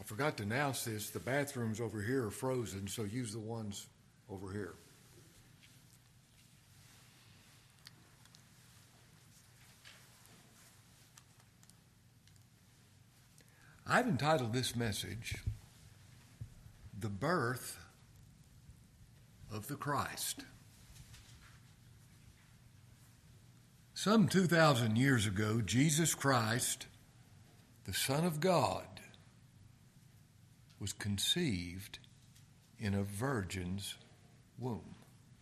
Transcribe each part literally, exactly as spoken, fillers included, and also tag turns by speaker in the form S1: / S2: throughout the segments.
S1: forgot to announce this. The bathrooms over here are frozen, so use the ones over here. I've entitled this message, The Birth of the Christ. Some two thousand years ago, Jesus Christ, the Son of God, was conceived in a virgin's womb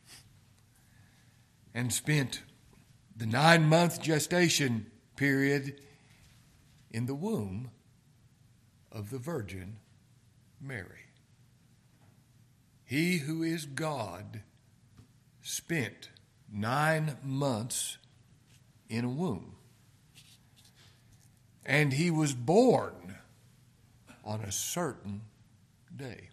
S1: and spent the nine-month gestation period in the womb of the Virgin Mary. He who is God spent nine months in a womb. And he was born on a certain day.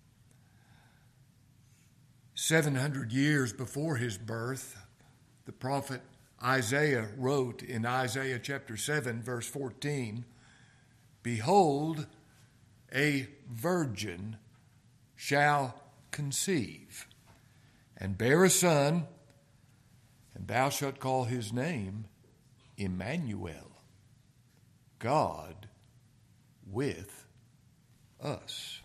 S1: Seven hundred years before his birth, the prophet Isaiah wrote in Isaiah chapter seven, verse fourteen, "Behold, a virgin shall conceive and bear a son, and thou shalt call his name Emmanuel, God with us."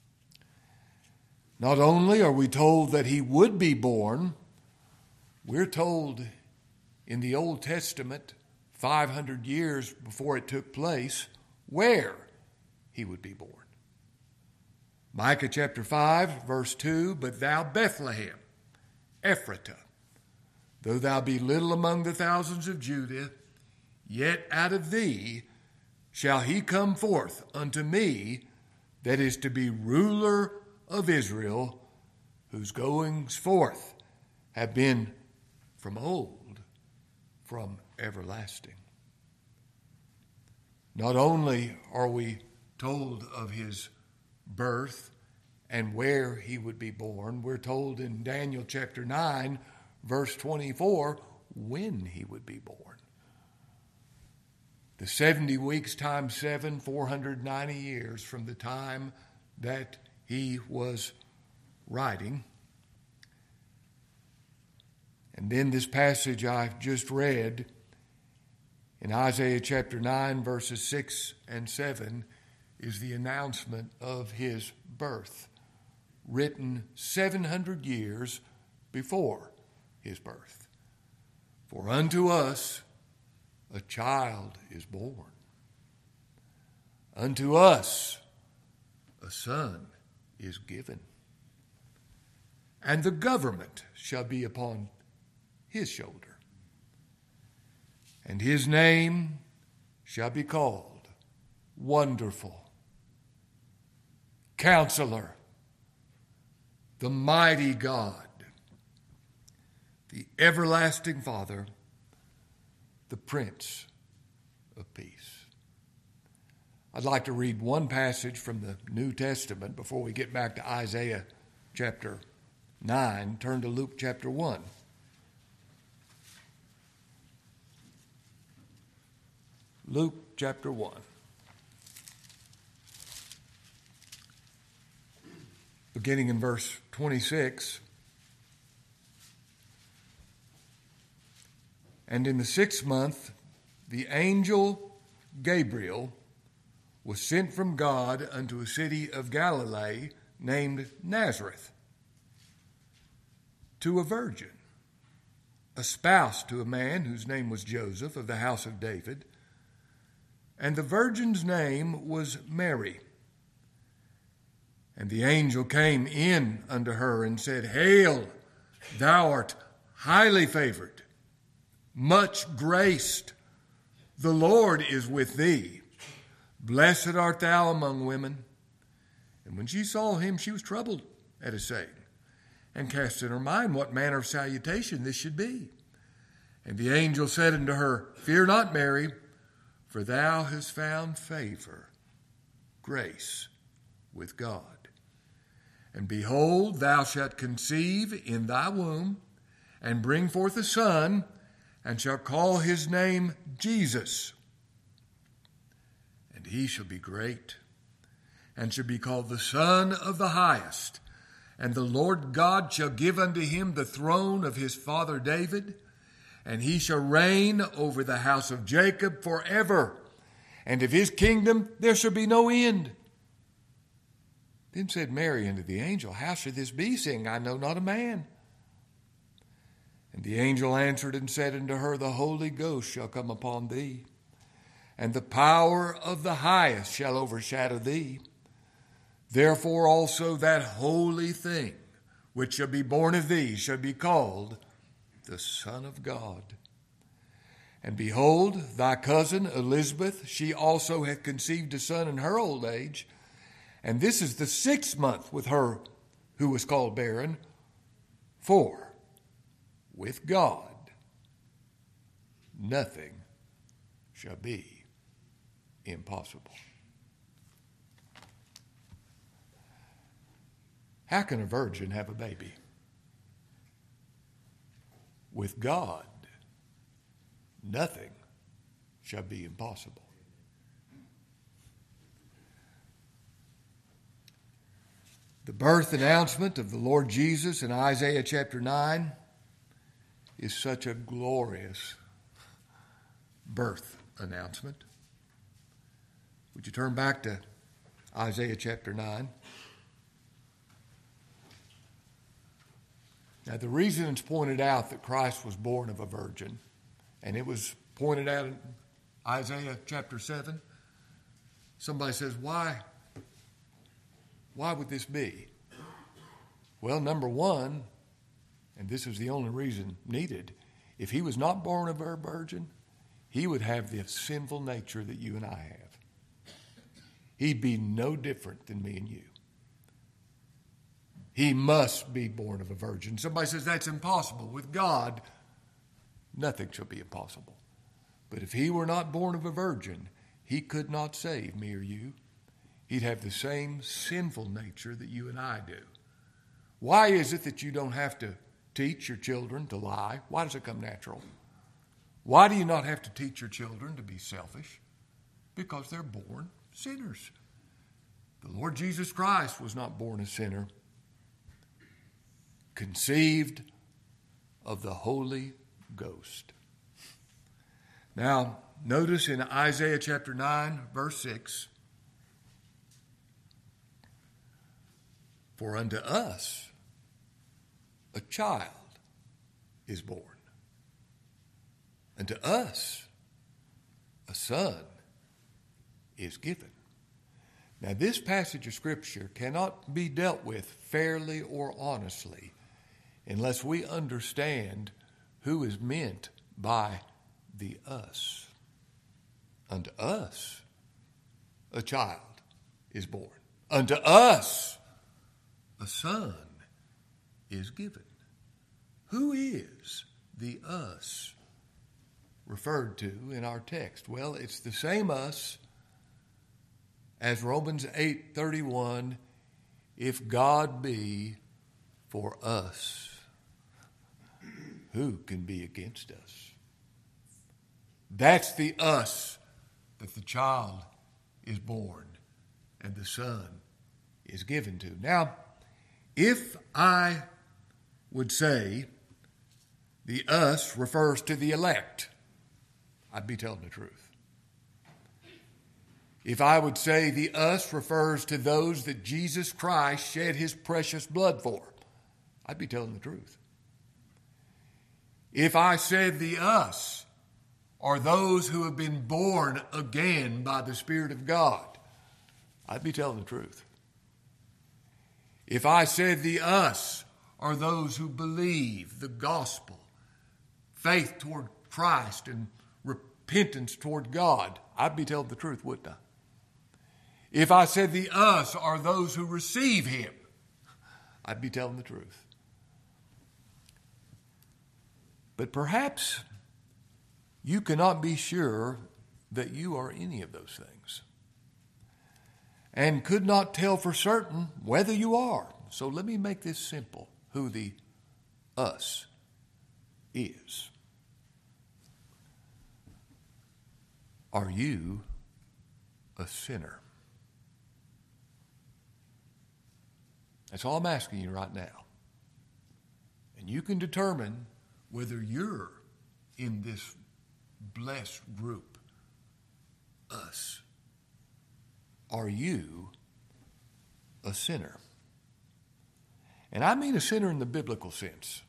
S1: Not only are we told that he would be born, we're told in the Old Testament, five hundred years before it took place, where he would be born. Micah chapter five, verse two, "But thou, Bethlehem, Ephratah, though thou be little among the thousands of Judah, yet out of thee shall he come forth unto me that is to be ruler of Israel, whose goings forth have been from old, from everlasting." Not only are we told of his birth and where he would be born, we're told in Daniel chapter nine, verse twenty-four, when he would be born. The seventy weeks times seven, four hundred ninety years from the time that he was writing. And then this passage I've just read in Isaiah chapter nine, verses six and seven, is the announcement of his birth, written seven hundred years before his birth. "For unto us a child is born, unto us a son is given, and the government shall be upon his shoulder, and his name shall be called Wonderful, Counselor, the Mighty God, the Everlasting Father, the Prince of Peace." I'd like to read one passage from the New Testament before we get back to Isaiah chapter nine. Turn to Luke chapter one. Luke chapter one. Beginning in verse twenty-six. "And in the sixth month, the angel Gabriel was sent from God unto a city of Galilee named Nazareth, to a virgin, espoused to a man whose name was Joseph of the house of David. And the virgin's name was Mary. And the angel came in unto her and said, Hail, thou art highly favored, much graced. The Lord is with thee. Blessed art thou among women. And when she saw him, she was troubled at his saying, and cast in her mind what manner of salutation this should be. And the angel said unto her, Fear not, Mary, for thou hast found favor, grace with God. And behold, thou shalt conceive in thy womb, and bring forth a son, and shalt call his name Jesus. And he shall be great, and shall be called the Son of the Highest. And the Lord God shall give unto him the throne of his father David, and he shall reign over the house of Jacob forever, and of his kingdom there shall be no end. Then said Mary unto the angel, How shall this be, seeing I know not a man? And the angel answered and said unto her, The Holy Ghost shall come upon thee, and the power of the Highest shall overshadow thee. Therefore also that holy thing which shall be born of thee shall be called the Son of God. And behold, thy cousin Elizabeth, she also hath conceived a son in her old age, and this is the sixth month with her who was called barren. For with God nothing shall be impossible. How can a virgin have a baby? With God, nothing shall be impossible. The birth announcement of the Lord Jesus in Isaiah chapter nine is such a glorious birth announcement. Would you turn back to Isaiah chapter nine? Now, the reason it's pointed out that Christ was born of a virgin, and it was pointed out in Isaiah chapter seven, somebody says, why? Why would this be? Well, number one, and this is the only reason needed, if he was not born of a virgin, he would have the sinful nature that you and I have. He'd be no different than me and you. He must be born of a virgin. Somebody says that's impossible. With God, nothing shall be impossible. But if he were not born of a virgin, he could not save me or you. He'd have the same sinful nature that you and I do. Why is it that you don't have to teach your children to lie? Why does it come natural? Why do you not have to teach your children to be selfish? Because they're born sinners. The Lord Jesus Christ was not born a sinner. Conceived of the Holy Ghost. Now, notice in Isaiah chapter nine, verse six, For unto us a child is born. Unto us a son is given. Now, this passage of Scripture cannot be dealt with fairly or honestly unless we understand who is meant by the us. Unto us a child is born. Unto us a son is given. Who is the us referred to in our text? Well, it's the same us as Romans eight thirty-one, if God be for us, who can be against us? That's the us that the child is born and the son is given to. Now, if I would say the us refers to the elect, I'd be telling the truth. If I would say the us refers to those that Jesus Christ shed his precious blood for, I'd be telling the truth. If I said the us are those who have been born again by the Spirit of God, I'd be telling the truth. If I said the us are those who believe the gospel, faith toward Christ and repentance toward God, I'd be telling the truth, wouldn't I? If I said the us are those who receive him, I'd be telling the truth. But perhaps you cannot be sure that you are any of those things, and could not tell for certain whether you are. So let me make this simple, who the us is. Are you a sinner? That's all I'm asking you right now. And you can determine whether you're in this blessed group, us. Are you a sinner? And I mean a sinner in the biblical sense.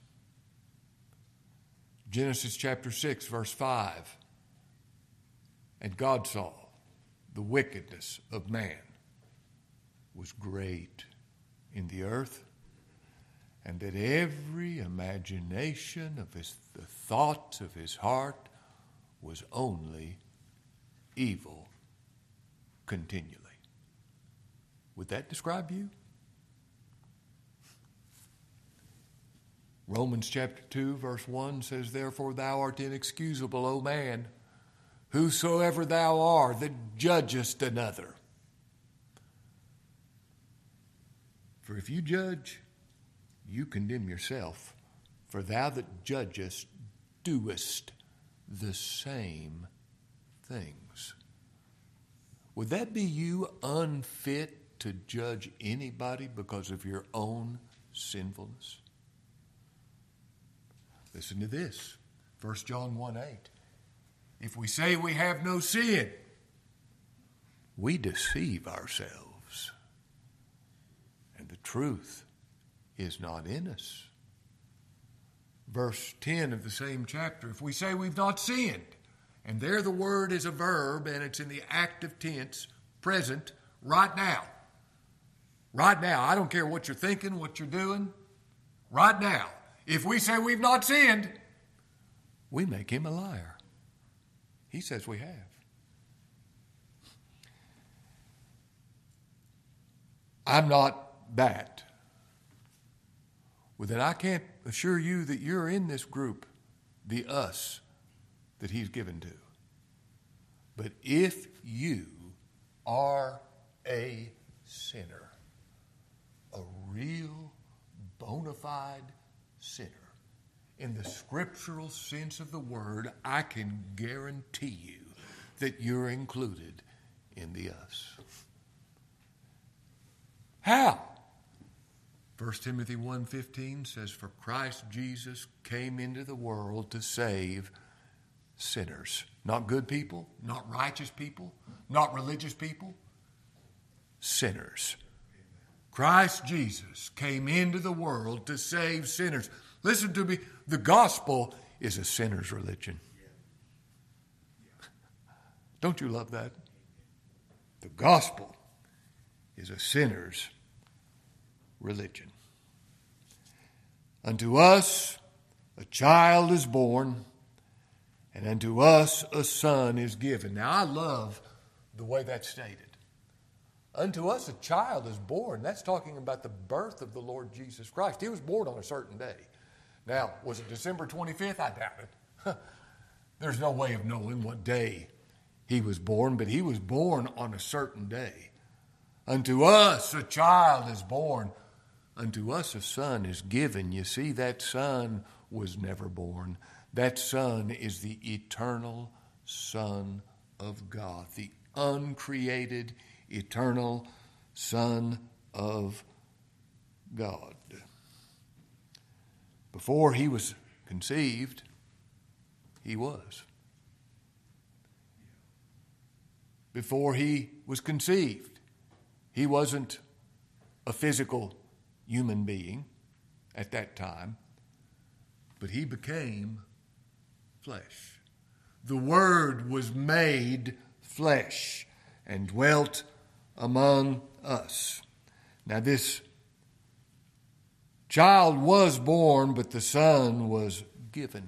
S1: Genesis chapter six, verse five. And God saw the wickedness of man was great in the earth, and that every imagination of his, the thoughts of his heart was only evil continually. Would that describe you? Romans chapter two, verse one says, Therefore thou art inexcusable, O man, whosoever thou art that judgest another. For if you judge, you condemn yourself, for thou that judgest doest the same things. Would that be you unfit to judge anybody because of your own sinfulness? Listen to this, First John one eight. If we say we have no sin, we deceive ourselves, and the truth is not in us. Verse ten of the same chapter, if we say we've not sinned, and there the word is a verb, and it's in the active tense, present, right now. Right now. I don't care what you're thinking, what you're doing. Right now. If we say we've not sinned, we make him a liar. He says we have. I'm not that. Well, then I can't assure you that you're in this group, the us, that he's given to. But if you are a sinner, a real bona fide sinner, in the scriptural sense of the word, I can guarantee you that you're included in the us. How? First Timothy one fifteen says, For Christ Jesus came into the world to save sinners. Not good people, not righteous people, not religious people. Sinners. Christ Jesus came into the world to save sinners. Listen to me. The gospel is a sinner's religion. Don't you love that? The gospel is a sinner's religion. Unto us a child is born, and unto us a son is given. Now, I love the way that's stated. Unto us a child is born. That's talking about the birth of the Lord Jesus Christ. He was born on a certain day. Now, was it December twenty-fifth? I doubt it. There's no way of knowing what day he was born, but he was born on a certain day. Unto us a child is born. Unto us a son is given. You see, that son was never born. That son is the eternal Son of God, the uncreated, eternal Son of God. Before he was conceived, he was. Before he was conceived, he wasn't a physical human being at that time, but he became flesh. The Word was made flesh and dwelt among us. Now this child was born, but the Son was given.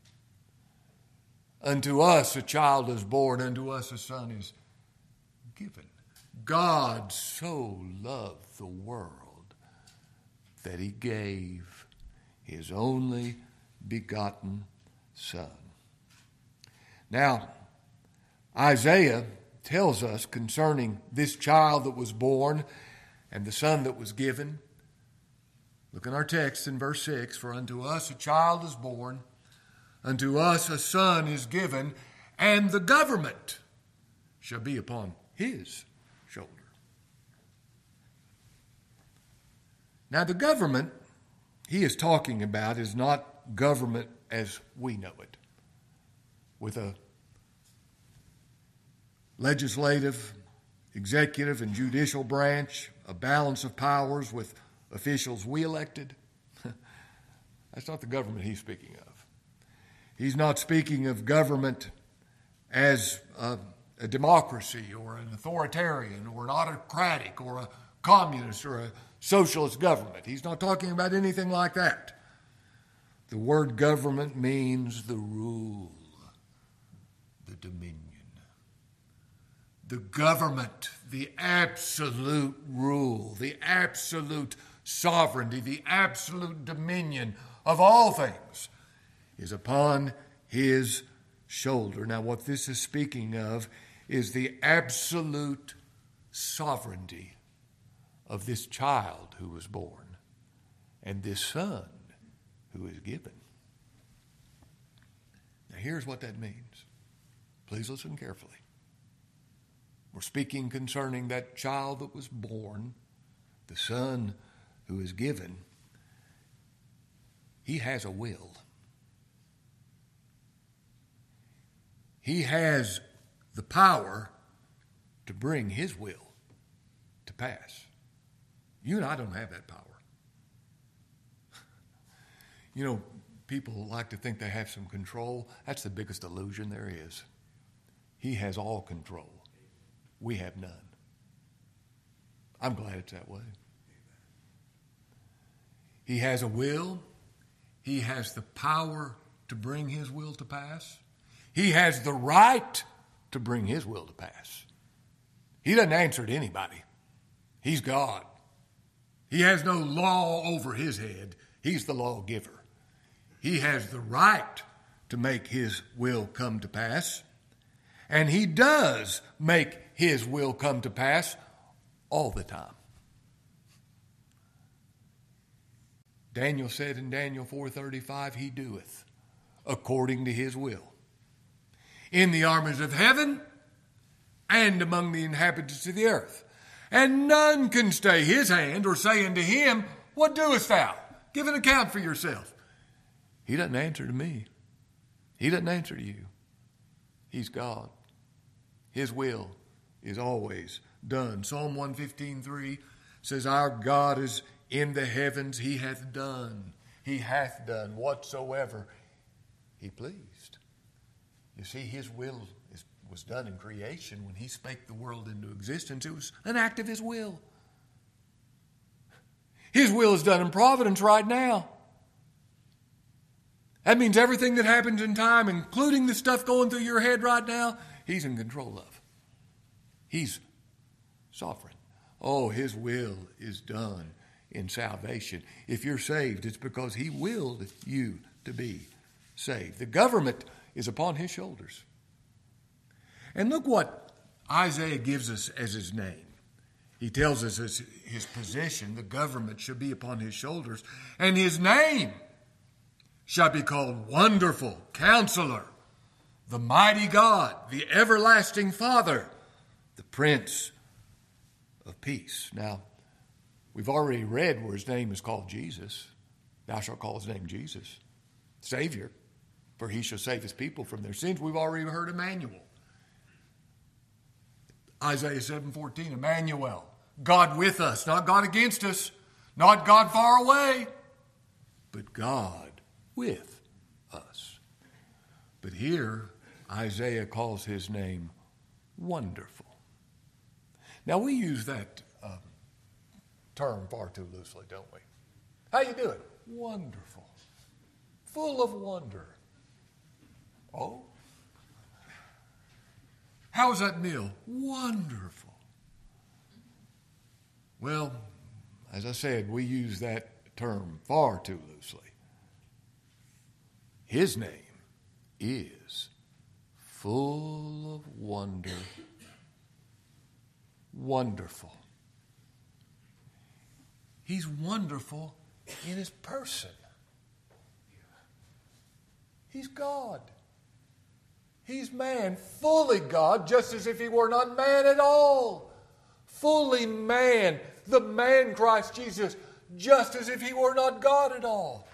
S1: Unto us a child is born, unto us a son is given. God so loved the world that he gave his only begotten Son. Now, Isaiah tells us concerning this child that was born and the son that was given. Look in our text in verse six. For unto us a child is born, unto us a son is given, and the government shall be upon his shoulder. Now, the government he is talking about is not government as we know it, with a legislative, executive, and judicial branch, a balance of powers with officials we elected. That's not the government he's speaking of. He's not speaking of government as a, a democracy or an authoritarian or an autocratic or a communist or a socialist government. He's not talking about anything like that. The word government means the rule, the dominion. The government, the absolute rule, the absolute sovereignty, the absolute dominion of all things is upon his shoulder. Now, what this is speaking of is the absolute sovereignty of this child who was born and this son who is given. Now, here's what that means. Please listen carefully. We're speaking concerning that child that was born, the son who is given. He has a will. He has the power to bring his will to pass. You and I don't have that power. You know, people like to think they have some control. That's the biggest illusion there is. He has all control. We have none. I'm glad it's that way. He has a will. He has the power to bring his will to pass. He has the right to bring his will to pass. He doesn't answer to anybody. He's God. He has no law over his head. He's the lawgiver. He has the right to make his will come to pass. And he does make his will come to pass all the time. Daniel said in Daniel four thirty-five, he doeth according to his will. In the armies of heaven and among the inhabitants of the earth. And none can stay his hand or say unto him, what doest thou? Give an account for yourself. He doesn't answer to me. He doesn't answer to you. He's God. His will is always done. Psalm one fifteen three says, our God is in the heavens. He hath done. He hath done whatsoever he pleased. You see, his will is, was done in creation. When he spake the world into existence, it was an act of his will. His will is done in providence right now. That means everything that happens in time, including the stuff going through your head right now, he's in control of. He's sovereign. Oh, his will is done in salvation. If you're saved, it's because he willed you to be saved. The government is upon his shoulders. And look what Isaiah gives us as his name. He tells us as his position, the government should be upon his shoulders, and his name shall be called Wonderful Counselor, the Mighty God, the Everlasting Father, the Prince of Peace. Now, we've already read where his name is called Jesus. Thou shalt call his name Jesus, Savior, for he shall save his people from their sins. We've already heard Emmanuel. Isaiah seven fourteen, Emmanuel, God with us, not God against us, not God far away, but God with us. But here, Isaiah calls his name Wonderful. Now, we use that uh, term far too loosely, don't we? How you doing? Wonderful. Full of wonder. Oh? How was that meal? Wonderful. Well, as I said, we use that term far too loosely. His name is full of wonder. Wonderful. He's wonderful in his person. He's God. He's man, fully God, just as if he were not man at all. Fully man, the man Christ Jesus, just as if he were not God at all.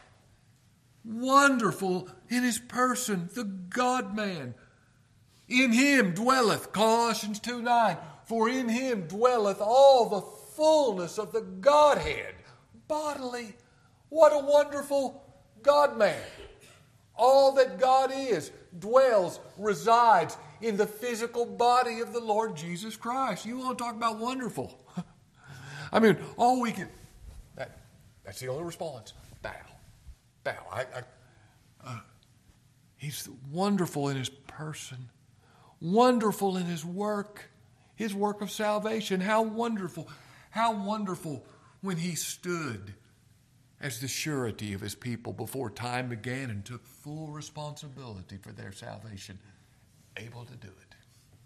S1: Wonderful in his person, the God-man. In him dwelleth, Colossians two nine, for in him dwelleth all the fullness of the Godhead, bodily. What a wonderful God-man. All that God is dwells, resides in the physical body of the Lord Jesus Christ. You want to talk about wonderful? I mean, all we can... That, that's the only response. Bow. Bow. I, I, uh, he's wonderful in his person. Wonderful in his work. His work of salvation. How wonderful. How wonderful when he stood as the surety of his people before time began and took full responsibility for their salvation. Able to do it.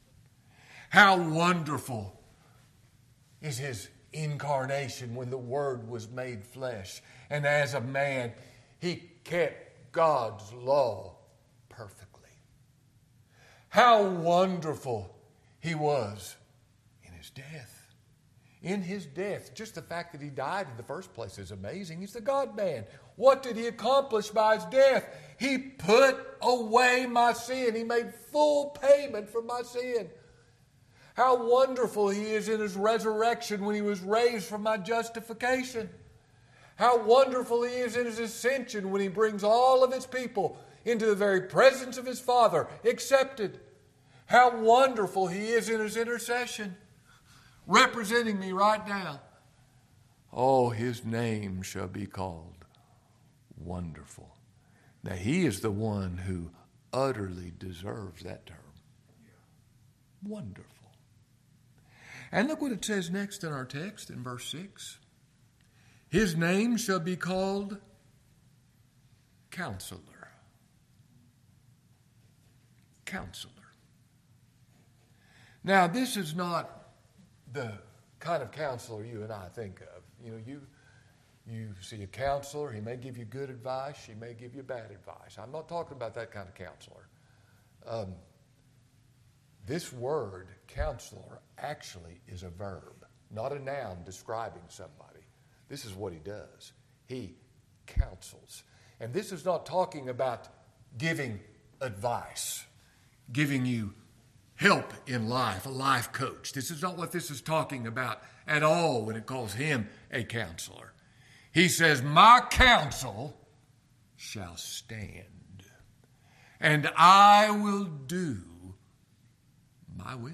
S1: How wonderful is his incarnation when the Word was made flesh. And as a man, he kept God's law perfectly. How wonderful he was in his death. In his death, just the fact that he died in the first place is amazing. He's the God-man. What did he accomplish by his death? He put away my sin. He made full payment for my sin. How wonderful he is in his resurrection when he was raised from my justification. How wonderful he is in his ascension when he brings all of his people into the very presence of his Father, accepted. How wonderful he is in his intercession, representing me right now. Oh, his name shall be called Wonderful. Now, he is the one who utterly deserves that term. Wonderful. And look what it says next in our text in verse six. His name shall be called Counselor. Counselor. Now, this is not the kind of counselor you and I think of. You know, you you see a counselor, he may give you good advice, he may give you bad advice. I'm not talking about that kind of counselor. Um, this word, counselor, actually is a verb, not a noun describing somebody. This is what he does. He counsels. And this is not talking about giving advice, giving you help in life, a life coach. This is not what this is talking about at all when it calls him a counselor. He says, my counsel shall stand, and I will do my will.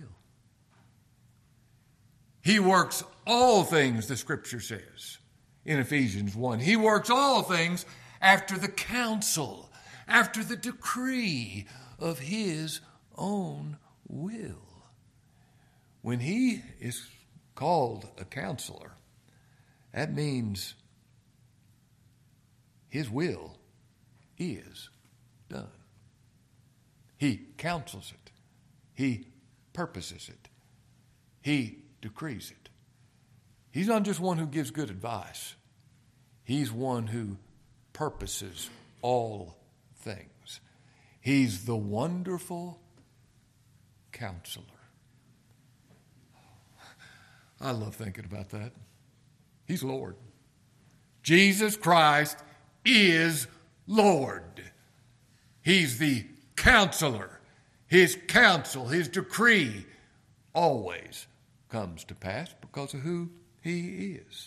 S1: He works all things, the Scripture says in Ephesians one. He works all things after the counsel, after the decree of his own will. When he is called a counselor, that means his will is done. He counsels it. He purposes it. He decrees it. He's not just one who gives good advice. He's one who purposes all things. He's the wonderful Counselor. I love thinking about that. He's Lord. Jesus Christ is Lord. He's the Counselor. His counsel, his decree always comes to pass because of who he is.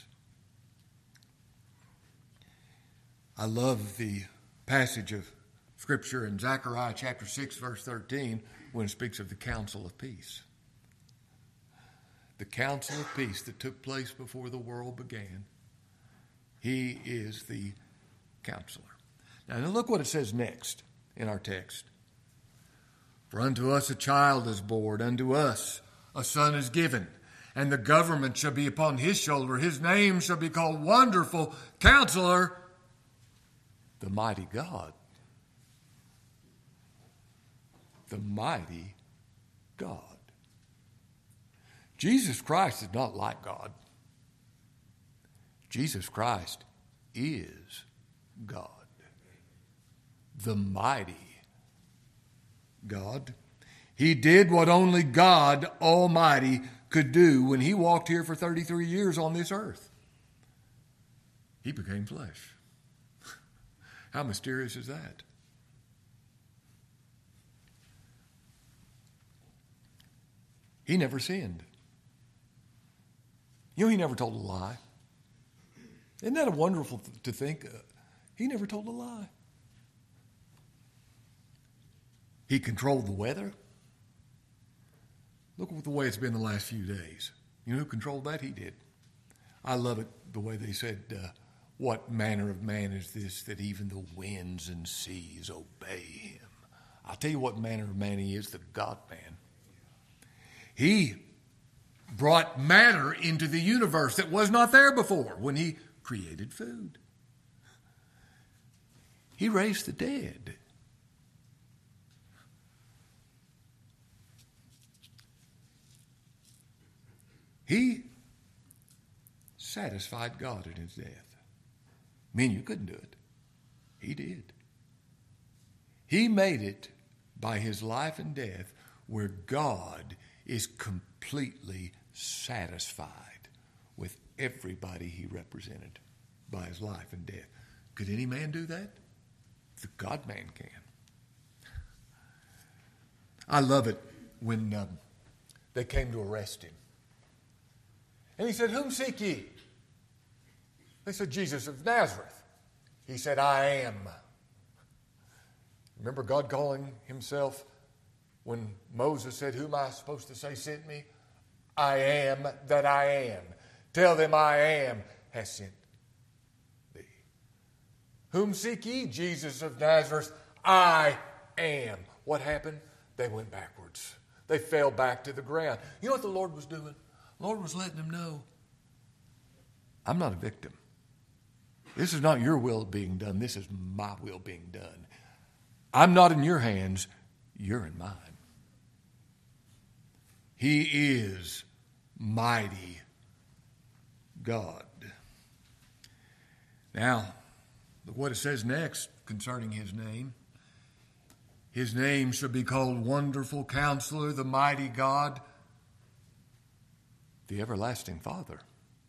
S1: I love the passage of Scripture in Zechariah chapter six, verse thirteen, when it speaks of the counsel of peace. The counsel of peace that took place before the world began. He is the counselor. Now, now look what it says next in our text. For unto us a child is born, unto us a son is given, and the government shall be upon his shoulder. His name shall be called Wonderful Counselor, the Mighty God. The Mighty God. Jesus Christ is not like God. Jesus Christ is God. The Mighty God. He did what only God Almighty could do when he walked here for thirty-three years on this earth. He became flesh. How mysterious is that? He never sinned. You know, he never told a lie. Isn't that wonderful to think? He never told a lie. He controlled the weather. Look at the way it's been the last few days. You know who controlled that? He did. I love it, the way they said, uh, what manner of man is this that even the winds and seas obey him? I'll tell you what manner of man he is, the God-man. He brought matter into the universe that was not there before when he created food. He raised the dead. He satisfied God in his death. I mean, you couldn't do it. He did. He made it by his life and death where God is completely satisfied with everybody he represented by his life and death. Could any man do that? The God-man can. I love it when um, they came to arrest him. And he said, "Whom seek ye?" They said, "Jesus of Nazareth." He said, "I am." Remember God calling himself when Moses said, "Who am I supposed to say sent me?" "I am that I am. Tell them I am has sent thee." "Whom seek ye?" "Jesus of Nazareth." "I am." What happened? They went backwards. They fell back to the ground. You know what the Lord was doing? The Lord was letting them know, I'm not a victim. This is not your will being done. This is my will being done. I'm not in your hands. You're in mine. He is mighty God. Now, look what it says next concerning his name. His name shall be called Wonderful Counselor, the Mighty God, the Everlasting Father.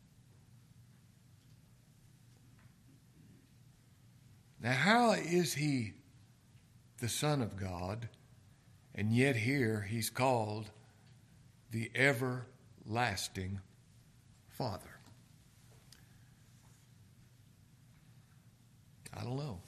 S1: Now, how is he the Son of God, and yet here he's called the Everlasting Father? I don't know.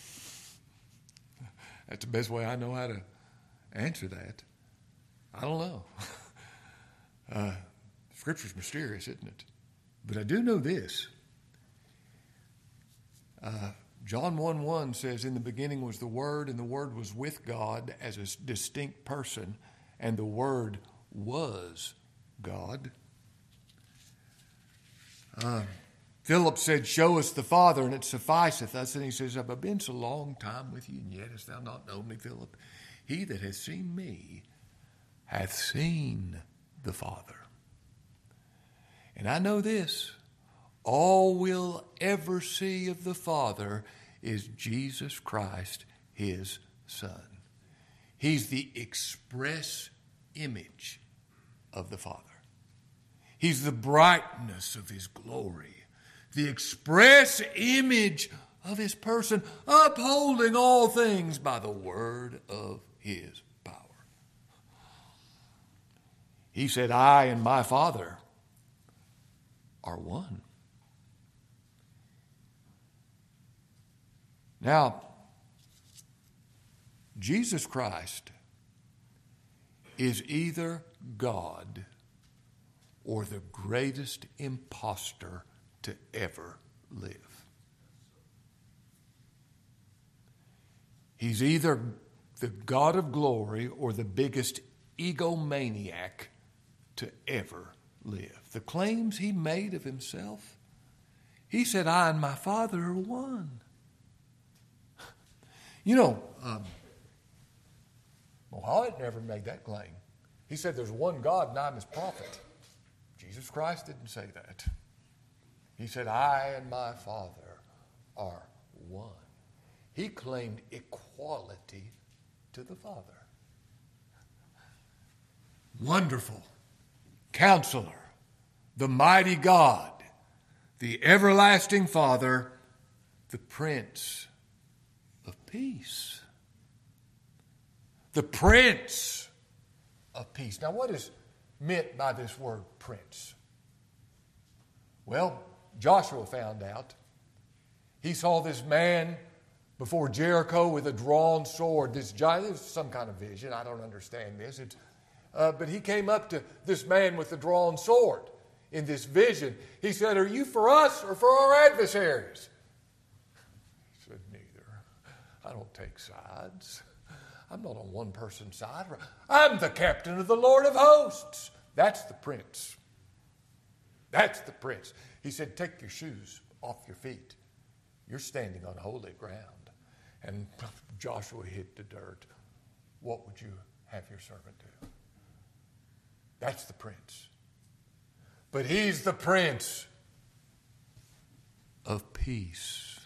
S1: That's the best way I know how to answer that. I don't know. uh, Scripture's mysterious, isn't it? But I do know this. Uh, John one one says, "In the beginning was the Word, and the Word was with God as a distinct person, and the Word was God." Uh, Philip said, "Show us the Father, and it sufficeth us." And he says, "Have I been so long time with you, and yet hast thou not known me, Philip? He that hath seen me hath seen the Father." And I know this, all we'll ever see of the Father is Jesus Christ, his Son. He's the express image of the Father. He's the brightness of his glory, the express image of his person, upholding all things by the word of his power. He said, "I and my Father are one." Now, Jesus Christ is either God or the greatest impostor to ever live. He's either the God of glory or the biggest egomaniac to ever live. The claims he made of himself, he said, "I and my Father are one." You know, um, Muhammad never made that claim. He said there's one God and I'm his prophet. Jesus Christ didn't say that. He said, "I and my Father are one." He claimed equality to the Father. Wonderful Counselor, the mighty God, the everlasting Father, the Prince of Peace. The Prince of Peace. Now, what is meant by this word prince? Well, Joshua found out. He saw this man before Jericho with a drawn sword. This giant, this is some kind of vision. I don't understand this. It's, uh, but he came up to this man with the drawn sword in this vision. He said, "Are you for us or for our adversaries?" He said, "Neither. I don't take sides. I'm not on one person's side. I'm the captain of the Lord of hosts." That's the prince. That's the prince. He said, "Take your shoes off your feet. You're standing on holy ground." And Joshua hit the dirt. "What would you have your servant do?" That's the prince. But he's the Prince of Peace.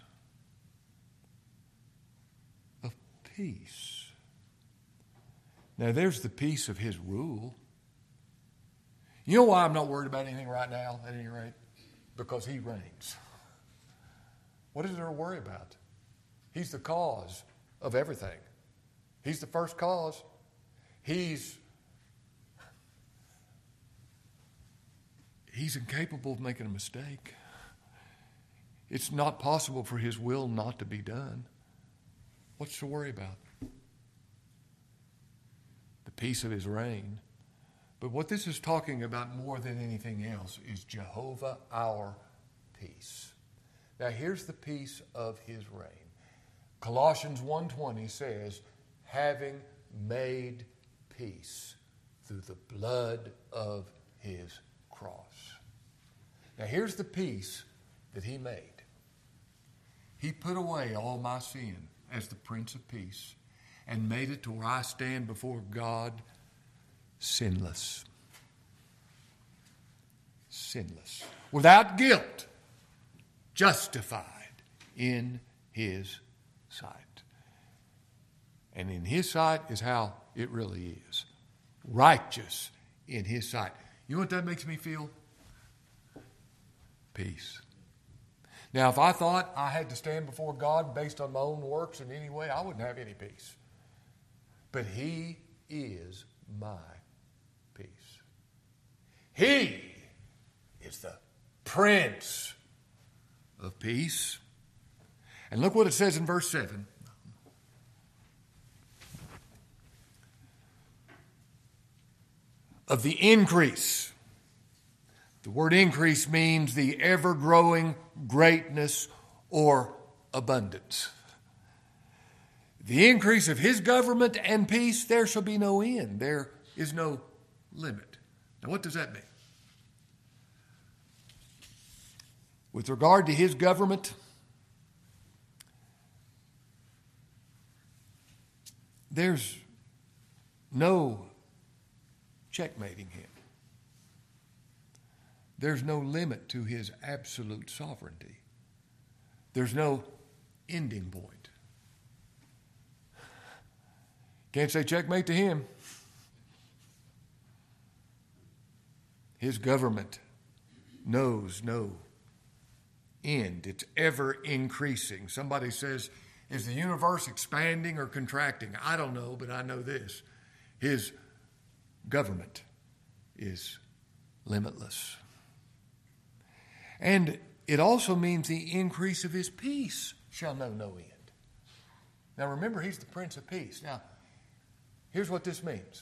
S1: Of peace. Now, there's the peace of his rule. You know why I'm not worried about anything right now, at any rate? Because he reigns. What is there to worry about? He's the cause of everything. He's the first cause. He's, he's incapable of making a mistake. It's not possible for his will not to be done. What's to worry about? The peace of his reign. But what this is talking about more than anything else is Jehovah our peace. Now here's the peace of his reign. Colossians one twenty says, "Having made peace through the blood of his cross." Now here's the peace that he made. He put away all my sin as the Prince of Peace and made it to where I stand before God sinless. Sinless. Without guilt. Justified in his sight. And in his sight is how it really is. Righteous in his sight. You know what that makes me feel? Peace. Now, if I thought I had to stand before God based on my own works in any way, I wouldn't have any peace. But he is my peace. He is the Prince of Peace. And look what it says in verse seven. Of the increase. The word increase means the ever-growing greatness or abundance. The increase of his government and peace, there shall be no end. There is no limit. Now, what does that mean? With regard to his government, there's no checkmating him. There's no limit to his absolute sovereignty. There's no ending point. Can't say checkmate to him. His government knows no end. It's ever increasing. Somebody says, is the universe expanding or contracting? I don't know, but I know this. His government is limitless. And it also means the increase of his peace shall know no end. Now remember, he's the Prince of Peace. Now, here's what this means.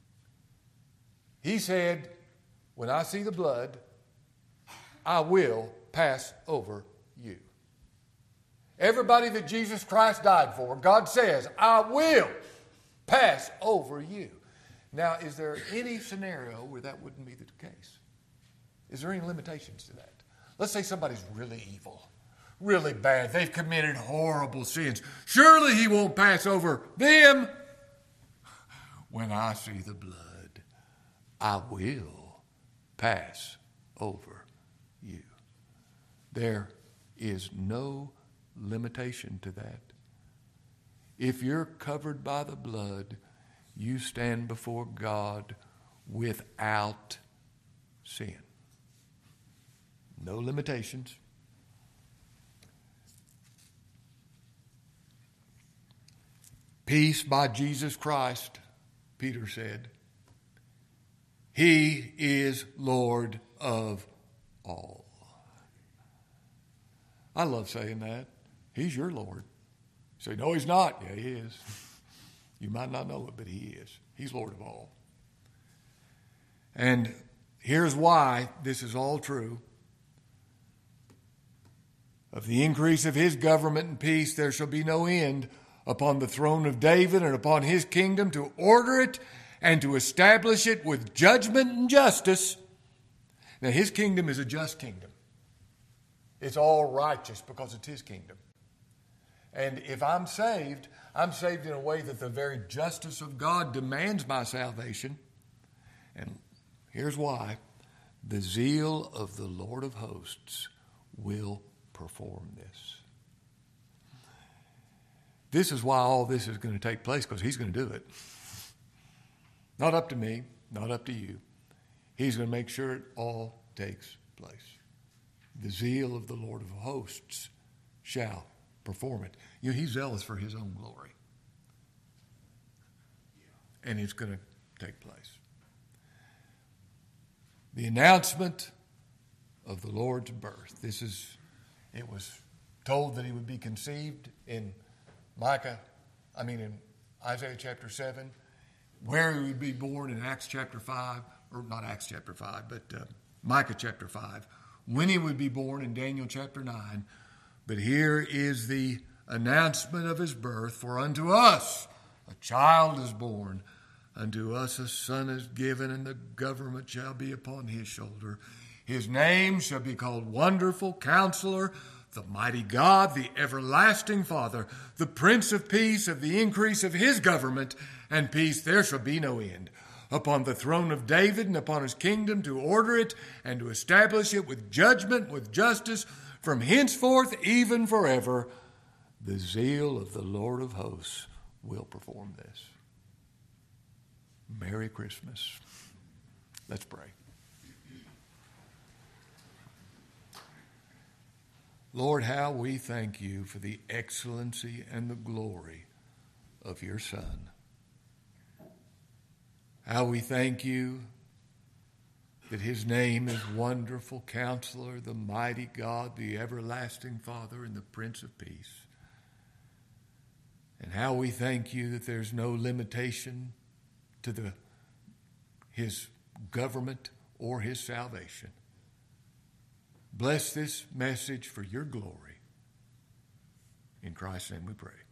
S1: He said, when I see the blood, I will pass over you. Everybody that Jesus Christ died for, God says, I will pass over you. Now, is there any scenario where that wouldn't be the case? Is there any limitations to that? Let's say somebody's really evil, really bad. They've committed horrible sins. Surely he won't pass over them. When I see the blood, I will pass over you. There is no limitation to that. If you're covered by the blood, you stand before God without sin. No limitations. Peace by Jesus Christ, Peter said. He is Lord of all. I love saying that. He's your Lord. You say, no, he's not. Yeah, he is. You might not know it, but he is. He's Lord of all. And here's why this is all true. Of the increase of his government and peace, there shall be no end upon the throne of David and upon his kingdom, to order it and to establish it with judgment and justice. Now, his kingdom is a just kingdom. It's all righteous because it's his kingdom. And if I'm saved, I'm saved in a way that the very justice of God demands my salvation. And here's why. The zeal of the Lord of hosts will perform this. This is why all this is going to take place, because he's going to do it. Not up to me, not up to you. He's going to make sure it all takes place. The zeal of the Lord of hosts shall perform it. You know, he's zealous for his own glory. And it's going to take place. The announcement of the Lord's birth. This is, it was told that he would be conceived in Micah, I mean in Isaiah chapter seven, where he would be born in Acts chapter five, or not Acts chapter five, but uh, Micah chapter five, when he would be born in Daniel chapter nine. But here is the announcement of his birth. For unto us a child is born, unto us a son is given, and the government shall be upon his shoulder. His name shall be called Wonderful Counselor, the Mighty God, the Everlasting Father, the Prince of Peace. Of the increase of his government and peace there shall be no end, upon the throne of David and upon his kingdom, to order it and to establish it with judgment, with justice, from henceforth even forever. The zeal of the Lord of hosts will perform this. Merry Christmas. Let's pray. Lord, how we thank you for the excellency and the glory of your Son. How we thank you that his name is Wonderful Counselor, the Mighty God, the Everlasting Father, and the Prince of Peace. And how we thank you that there's no limitation to the, his government or his salvation. Bless this message for your glory. In Christ's name we pray.